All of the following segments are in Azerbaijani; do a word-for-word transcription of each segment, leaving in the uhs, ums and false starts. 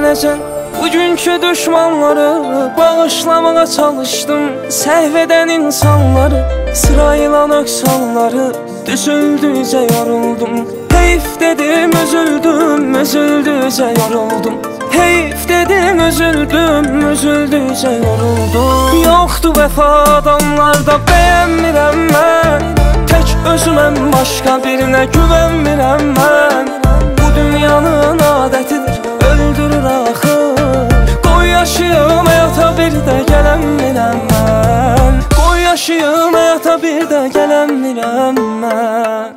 mənəcən bugünkü düşmanları bağışlamağa çalışdım. Səhv edən insanları, sırayla nöqsanları düzüldükcə yoruldum. Heyf dedim, üzüldüm, üzüldükcə yoruldum. Heyf dedim, üzüldüm, üzüldükcə yoruldum. Yoxdur vəfa adamlarda, bəyənmirəm mən. Tək özüməm, başqa birinə güvənmirəm mən. Bu dünyanın adətidir, öldürür axır. Qoy yaşayım, həyata bir də gələnmirəm mən. Qoy yaşayım, həyata bir də gələnmirəm mən.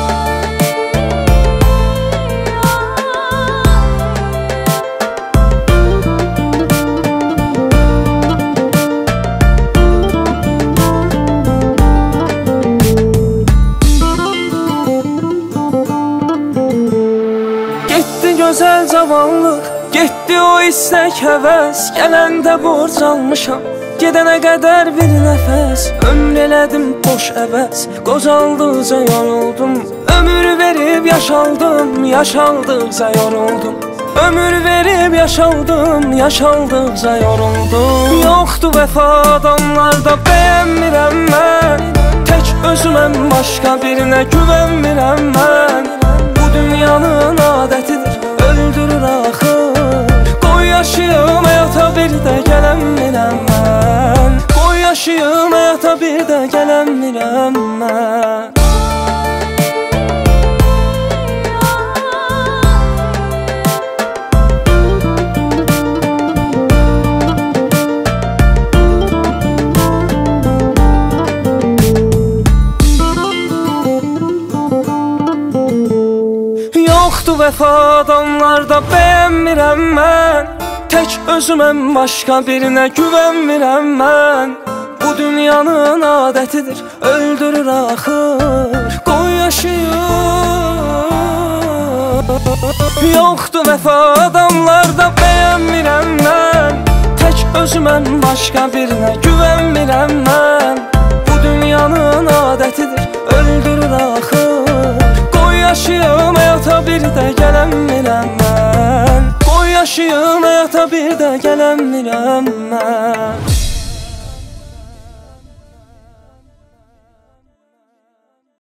Gözəl cavanlıq, getdi o istək həvəs. Gələndə borc almışam, gedənə qədər bir nəfəs. Ömr elədim boş əbəs, qocaldıqca yoruldum. Ömür verib yaşaldım, yaşaldıqca yoruldum. Ömür verib yaşaldım, yaşaldıqca yoruldum. Yoxdur vəfa adamlarda, bəyənmirəm mən. Tək özüməm, başqa birinə güvənmirəm mən. Bu dünyanın adətidir, öldürür axır. Qoy yaşayım, həyata bir də gələnmirəm mən. Qoy yaşayım, həyata bir də gələnmirəm mən. Yoxdur vəfa adamlarda, bəyənmirəm mən. Tək özüməm, başqa birinə güvənmirəm mən. Bu dünyanın adətidir, öldürür axır. Qoy yaşayım. Yoxdur vəfa adamlarda, bəyənmirəm mən. Tək özüməm, başqa birinə güvənmirəm mən. Bu dünyanın adətidir, öldürür axır.